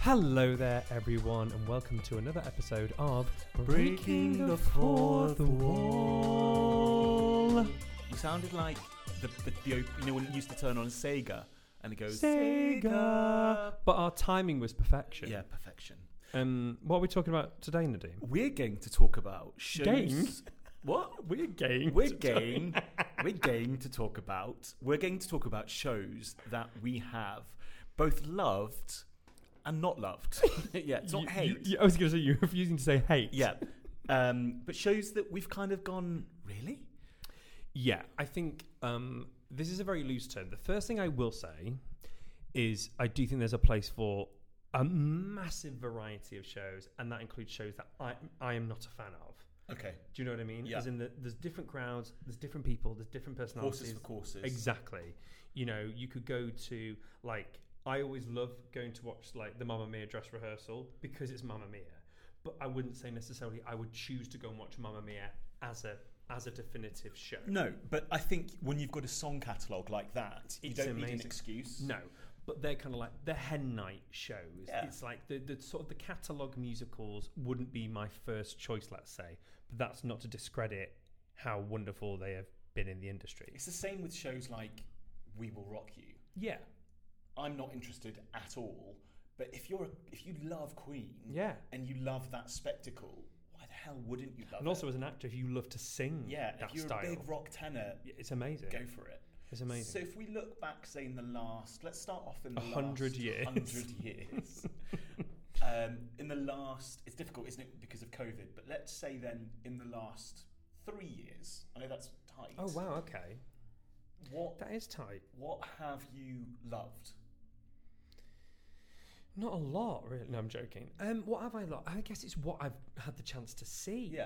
Hello there, everyone, and welcome to another episode of Breaking the Fourth Wall. You sounded like the you know when it used to turn on Sega and it goes Sega. But our timing was perfection. Yeah, perfection. What are we talking about today, Nadeem? We're going to talk about shows. Gang? What? We're going. We're going to talk about. We're going to talk about shows that we have both loved and not loved. Yeah, it's not hate. I was going to say you're refusing to say hate. Yeah, but shows that we've kind of gone, really? Yeah, I think this is a very loose term. The first thing I will say is I do think there's a place for a massive variety of shows, and that includes shows that I am not a fan of. Okay. Do you know what I mean? Yeah. As in, there's different crowds, there's different people, there's different personalities. Horses for courses. Exactly. You know, you could go to, like, I always love going to watch, like, the Mamma Mia dress rehearsal because it's Mamma Mia. But I wouldn't say necessarily I would choose to go and watch Mamma Mia as a definitive show. No, but I think when you've got a song catalogue like that, you don't need an excuse. No, but they're kind of like the hen night shows. Yeah. It's like the sort of the catalogue musicals wouldn't be my first choice, let's say. But that's not to discredit how wonderful they have been in the industry. It's the same with shows like We Will Rock You. Yeah. I'm not interested at all, but if you love Queen, Yeah. and you love that spectacle, why the hell wouldn't you love it? And also as an actor, if you love to sing yeah, that if you're style, a big rock tenor, it's amazing. go for it. It's amazing. So if we look back, say in the last, let's start off in the 100 last years. 100 years. In the last, it's difficult, isn't it, because of COVID? But let's say then in the last 3 years, I know that's tight. Oh wow, okay. What That is tight. What have you loved? Not a lot, really. No, I'm joking. What have I loved? I guess it's what I've had the chance to see. Yeah.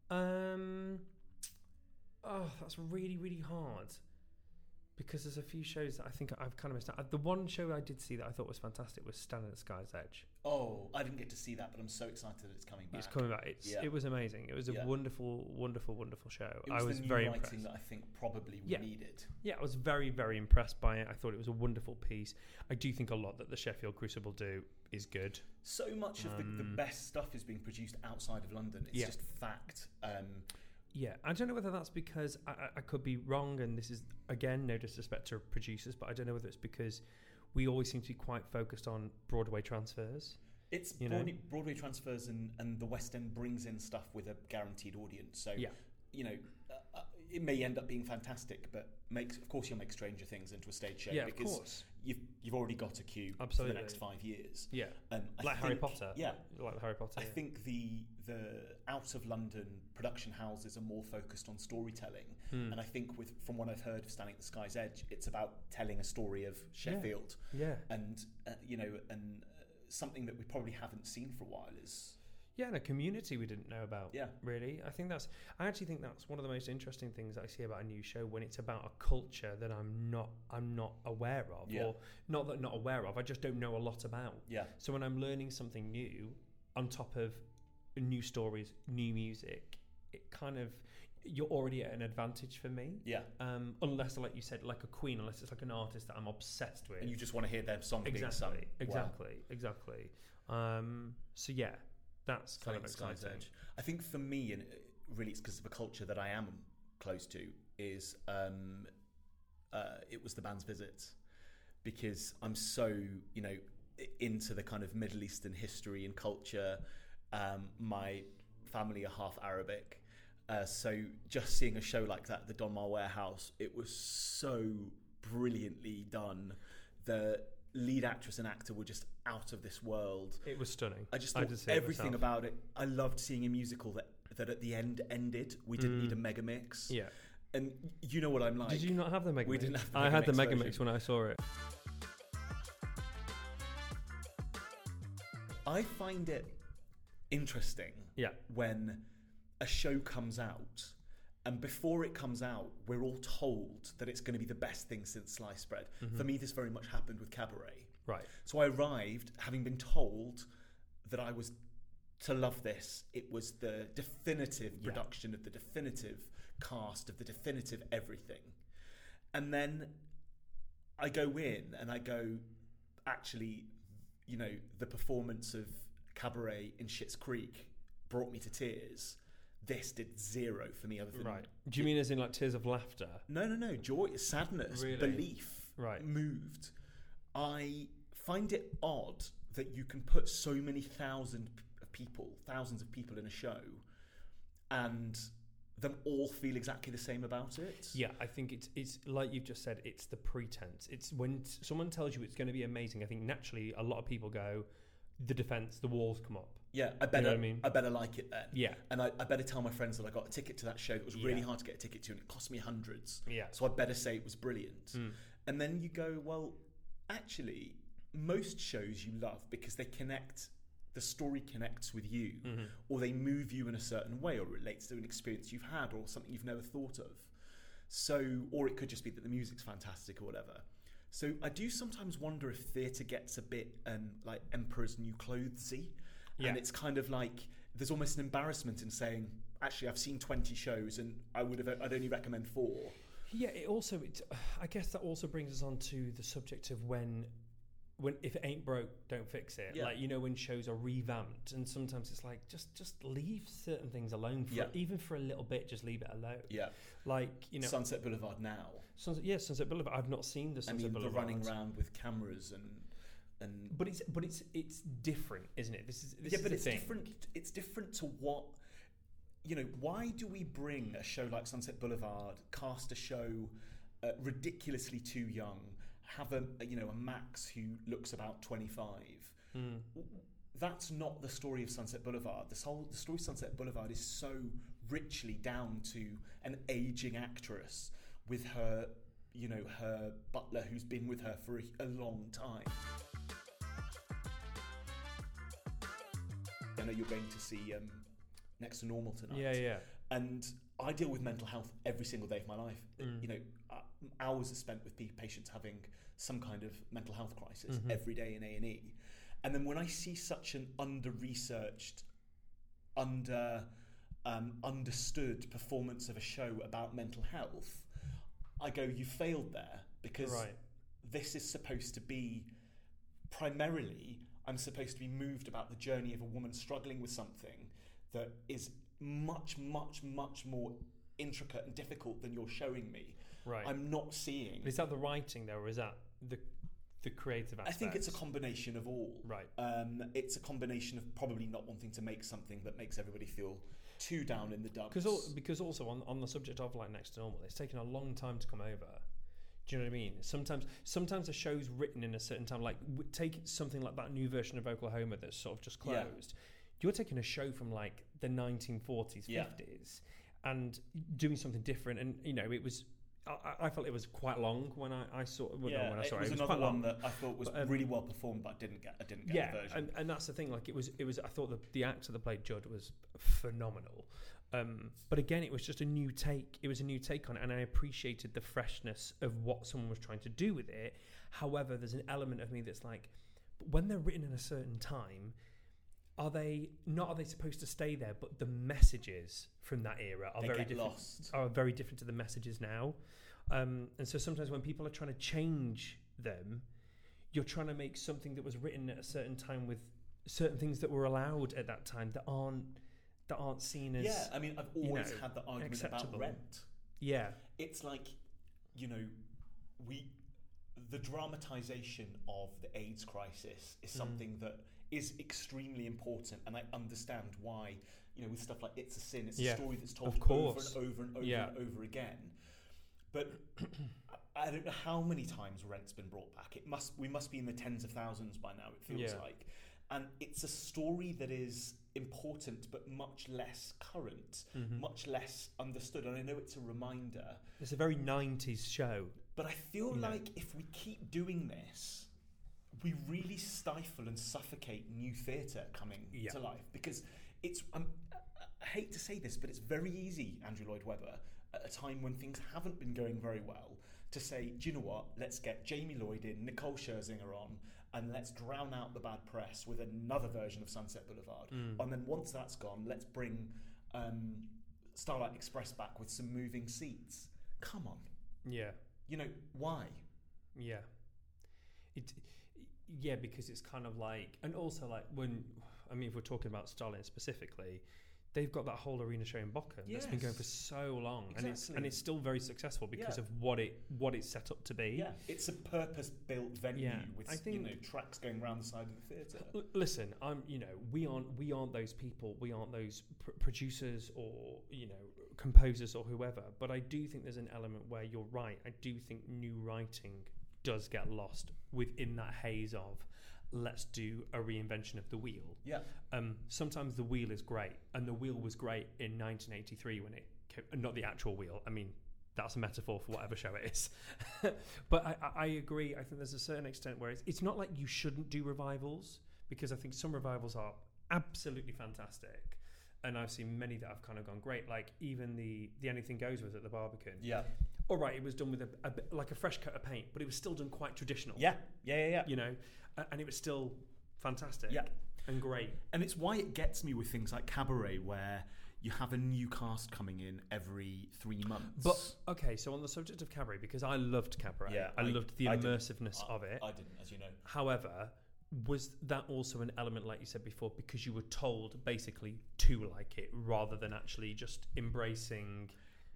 Oh, that's really, really hard. Because there's a few shows that I think I've kind of missed out. The one show I did see that I thought was fantastic was Standing at the Sky's Edge. Oh, I didn't get to see that, but I'm so excited that it's coming back. It's coming back. It was amazing. It was a wonderful, wonderful, wonderful show. I was the new very writing impressed. That I think probably we needed. Yeah, I was very, very impressed by it. I thought it was a wonderful piece. I do think a lot that the Sheffield Crucible do is good. So much of the best stuff is being produced outside of London. It's just fact. Yeah, I don't know whether that's because I could be wrong, and this is, again, no disrespect to producers, but I don't know whether it's because we always seem to be quite focused on Broadway transfers. It's Broadway transfers, and the West End brings in stuff with a guaranteed audience. So, it may end up being fantastic, but of course you'll make Stranger Things into a stage show because of course. You've already got a queue for the next 5 years. Yeah, Harry Potter. Yeah, like Harry Potter. I think the out of London production houses are more focused on storytelling, and I think from what I've heard of Standing at the Sky's Edge, it's about telling a story of Sheffield. Yeah, and something that we probably haven't seen for a while is. Yeah, and a community we didn't know about. Yeah, really. I actually think that's one of the most interesting things that I see about a new show, when it's about a culture that I'm not aware of, or not aware of. I just don't know a lot about. Yeah. So when I'm learning something new on top of new stories, new music, it kind of, you're already at an advantage for me. Yeah. Unless, like you said, like a Queen, unless it's like an artist that I'm obsessed with, and you just want to hear their song being sung. Exactly. So yeah. That's kind of exciting. I think for me, and really it's because of a culture that I am close to, is it was the band's visits, because I'm so, into the kind of Middle Eastern history and culture. My family are half Arabic. So just seeing a show like that, the Donmar Warehouse, it was so brilliantly done. The lead actress and actor were just out of this world. It was stunning. I just thought everything about it. I loved seeing a musical that at the end ended. We didn't need a mega mix. Yeah. And you know what I'm like. Did you not have the mega mix? We didn't have the I had the mega mix when I saw it. I find it interesting when a show comes out, and before it comes out, we're all told that it's going to be the best thing since sliced bread. For me, this very much happened with Cabaret. Right. So I arrived having been told that I was to love this. It was the definitive production of the definitive cast of the definitive everything. And then I go in and I go, actually, the performance of Cabaret in Schitt's Creek brought me to tears, this did zero for me other than... Right. Do you mean as in like tears of laughter? No. Joy, sadness, really? Belief, right. Moved. I find it odd that you can put so many thousands of people in a show and them all feel exactly the same about it. Yeah, I think it's like you've just said, it's the pretense. It's when someone tells you it's going to be amazing, I think naturally a lot of people go, the defense, the walls come up. Yeah, I better like it then. Yeah. And I better tell my friends that I got a ticket to that show that was really hard to get a ticket to and it cost me hundreds. Yeah. So I better say it was brilliant. And then you go, well, actually, most shows you love because the story connects with you, or they move you in a certain way, or relates to an experience you've had, or something you've never thought of. So, or it could just be that the music's fantastic or whatever. So I do sometimes wonder if theatre gets a bit like Emperor's New Clothes-y. Yeah. And it's kind of like there's almost an embarrassment in saying, actually, I've seen 20 shows and I'd only recommend 4. Yeah, I guess that also brings us on to the subject of when if it ain't broke, don't fix it. Yeah. Like, when shows are revamped, and sometimes it's like just leave certain things alone even for a little bit. Just leave it alone. Yeah, like Sunset Boulevard now. Sunset Boulevard. I've not seen the Sunset Boulevard. The running around with cameras and. But it's different, isn't it? This is different. It's different to what. Why do we bring a show like Sunset Boulevard, cast a show ridiculously too young, have a Max who looks about 25? That's not the story of Sunset Boulevard. The story of Sunset Boulevard is so richly down to an aging actress with her, her butler who's been with her for a long time. I know you're going to see Next to Normal tonight. Yeah. And I deal with mental health every single day of my life. Hours are spent with patients having some kind of mental health crisis every day in A&E. And then when I see such an under-researched, understood performance of a show about mental health, I go, you failed there, because this is supposed to be primarily... I'm supposed to be moved about the journey of a woman struggling with something that is much, much, much more intricate and difficult than you're showing me. Right. I'm not seeing... But is that the writing, though, or is that the creative aspect? I think it's a combination of all. Right. It's a combination of probably not wanting to make something that makes everybody feel too down in the dumps. Because also on the subject of like Next to Normal, it's taken a long time to come over. Do you know what I mean? Sometimes a show's written in a certain time. Like, take something like that new version of Oklahoma that's sort of just closed. Yeah. You're taking a show from like the 1940s, 50s, and doing something different. And it was. I felt it was quite long when I saw it. It was another one that I thought was really well performed, but I didn't get the version. And that's the thing. Like, it was. I thought the actor that played Judd was phenomenal. But again, it was just a new take. It was a new take on it, and I appreciated the freshness of what someone was trying to do with it. However, there's an element of me that's like, when they're written in a certain time, are they supposed to stay there? But the messages from that era are very different. Are very different to the messages now. And so sometimes when people are trying to change them, you're trying to make something that was written at a certain time with certain things that were allowed at that time that aren't seen as... Yeah, I mean, I've always had the argument acceptable. About Rent. Yeah. It's like, the dramatisation of the AIDS crisis is something that is extremely important, and I understand why, with stuff like It's a Sin, it's a story that's told over and over and over and over again. But I don't know how many times Rent's been brought back. We must be in the tens of thousands by now, it feels like. And it's a story that is important, but much less current, much less understood. And I know it's a reminder. It's a very 90s show. But I feel like if we keep doing this, we really stifle and suffocate new theatre coming to life. Because it's, I hate to say this, but it's very easy, Andrew Lloyd Webber, at a time when things haven't been going very well, to say, do you know what, let's get Jamie Lloyd in, Nicole Scherzinger on, and let's drown out the bad press with another version of Sunset Boulevard. And then once that's gone, let's bring Starlight Express back with some moving seats. Come on. Yeah. Why? Yeah. Yeah, because it's kind of like, and also like if we're talking about Stalin specifically, they've got that whole arena show in Bochum that's been going for so long, exactly. and it's still very successful because of what it's set up to be. Yeah, it's a purpose-built venue with tracks going around the side of the theatre. Listen, we aren't those people. We aren't those producers or composers or whoever. But I do think there's an element where you're right. I do think new writing does get lost within that haze of, let's do a reinvention of the wheel. Yeah. Sometimes the wheel is great, and the wheel was great in 1983 when it came, not the actual wheel. I mean, that's a metaphor for whatever show it is. But I agree. I think there's a certain extent where it's not like you shouldn't do revivals, because I think some revivals are absolutely fantastic. And I've seen many that have kind of gone great, like even the Anything Goes was at the Barbican. Yeah. All right, it was done with a bit like a fresh coat of paint, but it was still done quite traditional. Yeah. And it was still fantastic. Yeah. And great. And it's why it gets me with things like Cabaret, where you have a new cast coming in every 3 months. But, okay, so on the subject of Cabaret, because I loved Cabaret, I loved the immersiveness of it. I didn't, as you know. However, was that also an element, like you said before, because you were told basically to like it rather than actually just embracing,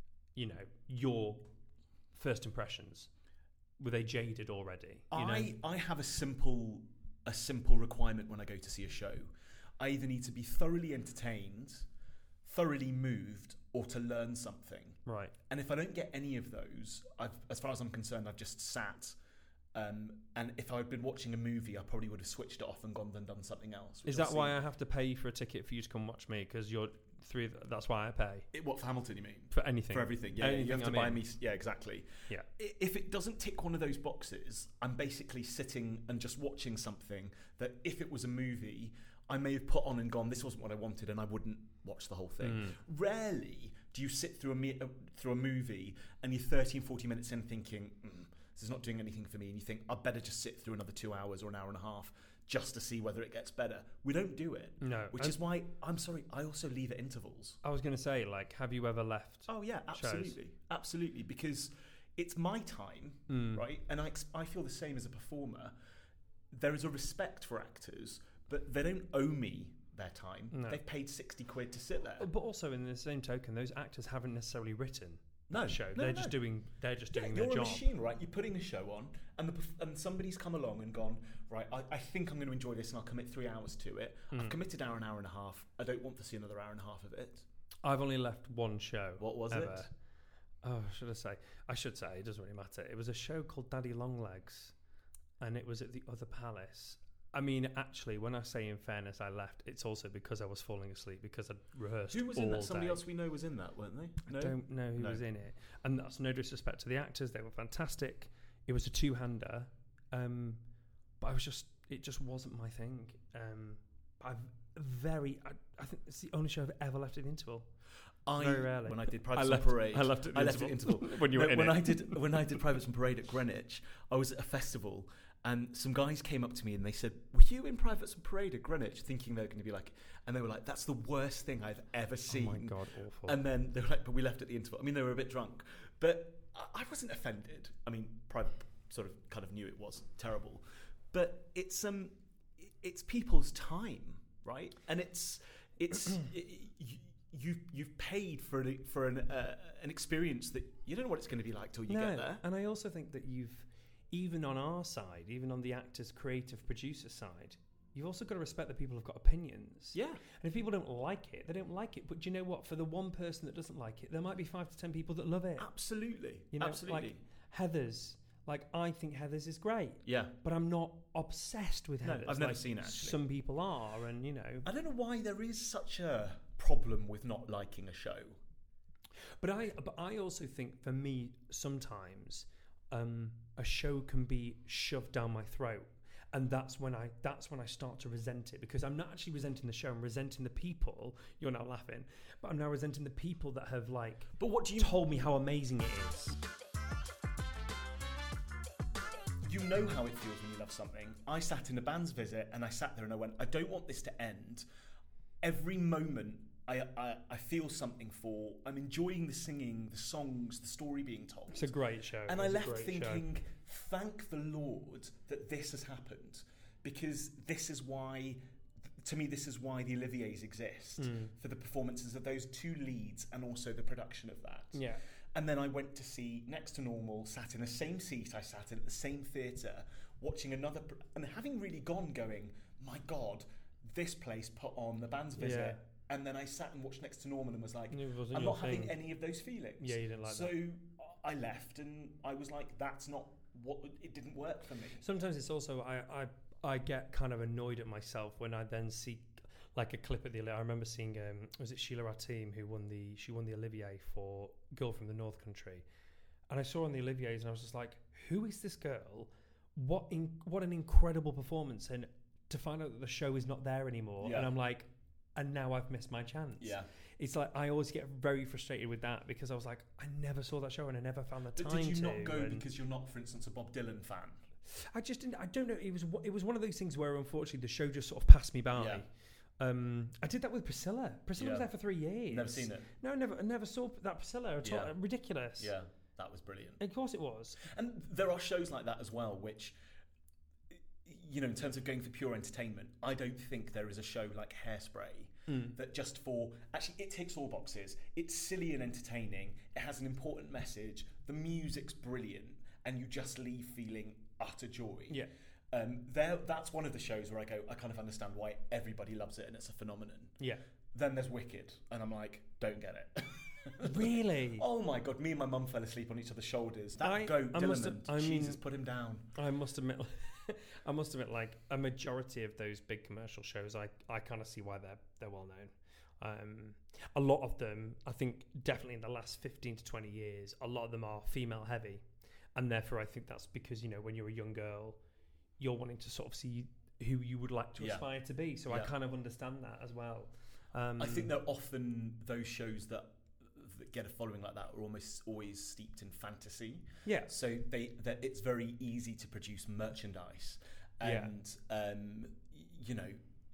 your first impressions? Were they jaded already? I have a simple requirement when I go to see a show. I either need to be thoroughly entertained, thoroughly moved, or to learn something. Right. And if I don't get any of those, as far as I'm concerned, I've just sat. And if I'd been watching a movie, I probably would have switched it off and gone and done something else. Is that why I have to pay for a ticket for you to come watch me? Because you're three. That's why I pay. What, for Hamilton, you mean? For anything. For everything. Yeah, anything you have to buy me. Yeah, exactly. Yeah. If it doesn't tick one of those boxes, I'm basically sitting and just watching something that, if it was a movie, I may have put on and gone, this wasn't what I wanted, and I wouldn't watch the whole thing. Rarely do you sit through a movie and you're 30 and 40 minutes in thinking, this is not doing anything for me, and you think, I'd better just sit through another 2 hours or an hour and a half just to see whether it gets better. We don't do it. No. Which is why, I'm sorry, I also leave at intervals. I was going to say, have you ever left? Oh, yeah, absolutely. Shows? Absolutely, because it's my time, right? And I feel the same as a performer. There is a respect for actors, but they don't owe me their time. No. They've paid 60 quid to sit there. But also, in the same token, those actors haven't necessarily written show. No, they're just doing their job. You're a machine, right? You're putting a show on, and somebody's come along and gone, right, I think I'm going to enjoy this, and I'll commit 3 hours to it. I've committed an hour and a half. I don't want to see another hour and a half of it. I've only left one show. What was ever. it? Oh, I should say, it doesn't really matter. It was a show called Daddy Longlegs, and it was at the Other Palace. I mean, actually, when I say in fairness I left, it's also because I was falling asleep because I'd rehearsed all day. Who was in that? Somebody else we know was in that, weren't they? No? I don't know who was in it. And that's no disrespect to the actors. They were fantastic. It was a two-hander. But it just wasn't my thing. I think it's the only show I've ever left at the interval. Very rarely. When I did Privates on Parade, I left at the interval. When you were in it. When I did Privates on Parade at Greenwich, I was at a festival, and some guys came up to me and they said, "Were you in Privates on Parade at Greenwich?" Thinking they were going to be like, and they were like, "That's the worst thing I've ever seen." Oh my God, awful. And then they were like, "But we left at the interval." I mean, they were a bit drunk, but I wasn't offended. I mean, Private sort of kind of knew it was terrible, but it's people's time, right? And you've paid for an experience that you don't know what it's going to be like till you get there. And I also think that even on our side, even on the actor's creative producer side, you've also got to respect that people have got opinions. Yeah. And if people don't like it, they don't like it. But do you know what? For the one person that doesn't like it, there might be 5 to 10 people that love it. Absolutely. Absolutely. Like Heathers. Like, I think Heathers is great. Yeah. But I'm not obsessed with Heathers. I've never seen it, actually. Some people are, and I don't know why there is such a problem with not liking a show. But I also think, for me, sometimes a show can be shoved down my throat, and that's when I start to resent it, because I'm not actually resenting the show. I'm resenting the people. You're now laughing, but I'm now resenting the people that have told me how amazing it is. You know how it feels when you love something. I sat in a band's visit and I sat there and I went, I don't want this to end. Every moment I feel something for. I'm enjoying the singing, the songs, the story being told. It's a great show. And I left thinking, thank the Lord that this has happened. because this is why, to me, this is why the Oliviers exist, for the performances of those two leads and also the production of that. Yeah. And then I went to see Next to Normal, sat in the same seat I sat in at the same theatre, watching another, and having really gone going, my God, this place put on the band's visit. Yeah. And then I sat and watched Next to Normal and was like, I'm not having any of those feelings. Yeah, you didn't like that. So I left and I was like, that's not what, it didn't work for me. Sometimes it's also, I get kind of annoyed at myself when I then see like a clip at the, I remember seeing, was it Sheila Ratim who won the Olivier for Girl from the North Country. And I saw on the Oliviers and I was just like, who is this girl? What an incredible performance. And to find out that the show is not there anymore. Yeah. And I'm like, and now I've missed my chance. Yeah. It's like, I always get very frustrated with that because I was like, I never saw that show and I never found the time to. Did you not go because you're not, for instance, a Bob Dylan fan? I just didn't, I don't know. It was one of those things where unfortunately the show just sort of passed me by. Yeah. I did that with Priscilla. Priscilla was there for 3 years. Never seen it. No, I never saw that Priscilla at all. Ridiculous. Yeah, that was brilliant. Of course it was. And there are shows like that as well, which, you know, in terms of going for pure entertainment, I don't think there is a show like Hairspray that just for, actually it ticks all boxes. It's silly and entertaining. It has an important message. The music's brilliant. And you just leave feeling utter joy. Yeah. That's one of the shows where I go, I kind of understand why everybody loves it and it's a phenomenon. Yeah. Then there's Wicked, and I'm like, don't get it. Really? Oh my God, me and my mum fell asleep on each other's shoulders. That goat, Dillerman, Jesus, put him down. I must admit, like a majority of those big commercial shows, I kind of see why they're well known. A lot of them, I think, definitely in the last 15 to 20 years, a lot of them are female heavy. And therefore, I think that's because, you know, when you're a young girl, you're wanting to sort of see who you would like to aspire to be. So I kind of understand that as well. I think that often those shows that get a following like that are almost always steeped in fantasy. Yeah. So it's very easy to produce merchandise. And, you know,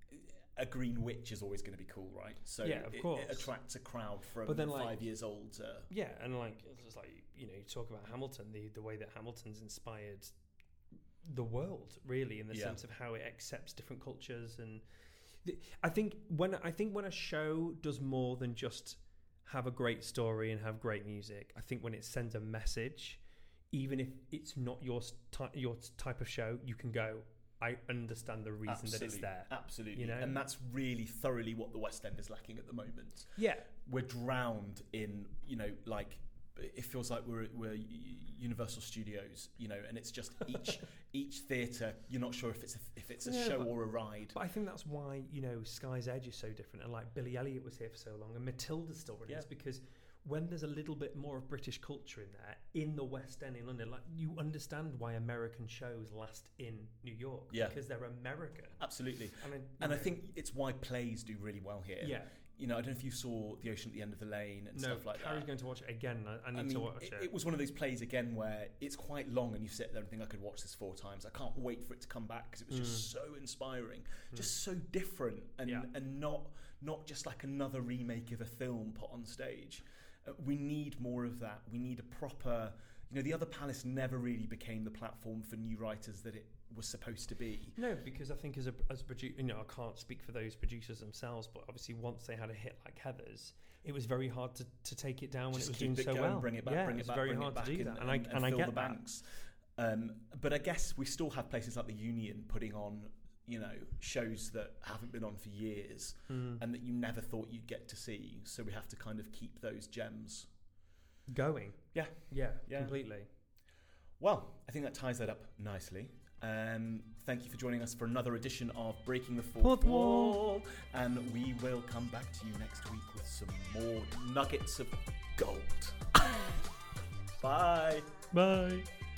a green witch is always going to be cool, right? So of course. It attracts a crowd from 5 years old to... Yeah, and like, it's just like, you know, you talk about Hamilton, the way that Hamilton's inspired the world, really, in the sense of how it accepts different cultures. And I think when a show does more than just have a great story and have great music, I think when it sends a message, even if it's not your type of show, you can go, I understand the reason that it's there. Absolutely. You know? And that's really thoroughly what the West End is lacking at the moment. Yeah. We're drowned in, you know, like, it feels like we're Universal Studios, you know, and it's just each theatre, you're not sure if it's a show or a ride. But I think that's why, you know, Sky's Edge is so different, and like Billy Elliot was here for so long, and Matilda's still running. It's because when there's a little bit more of British culture in there, in the West End in London, like, you understand why American shows last in New York, because they're American. Absolutely. I think it's why plays do really well here. Yeah. You know, I don't know if you saw The Ocean at the End of the Lane and stuff like that. Carrie's going to watch it again. I need to watch it. It was one of those plays again where it's quite long and you sit there and think, I could watch this 4 times. I can't wait for it to come back because it was just so inspiring, just so different, and not just like another remake of a film put on stage. We need more of that. We need a proper... You know, The Other Palace never really became the platform for new writers that it was supposed to be. No, because I think as a producer, you know, I can't speak for those producers themselves, but obviously once they had a hit like Heathers, it was very hard to take it down when it was doing so well. Bring it back, bring it back, very bring hard it back, to do that, and I get the banks. But I guess we still have places like the Union putting on, you know, shows that haven't been on for years and that you never thought you'd get to see. So we have to kind of keep those gems going. Yeah, completely. Well, I think that ties that up nicely. Thank you for joining us for another edition of Breaking the Fourth Wall. And we will come back to you next week with some more nuggets of gold. Bye. Bye.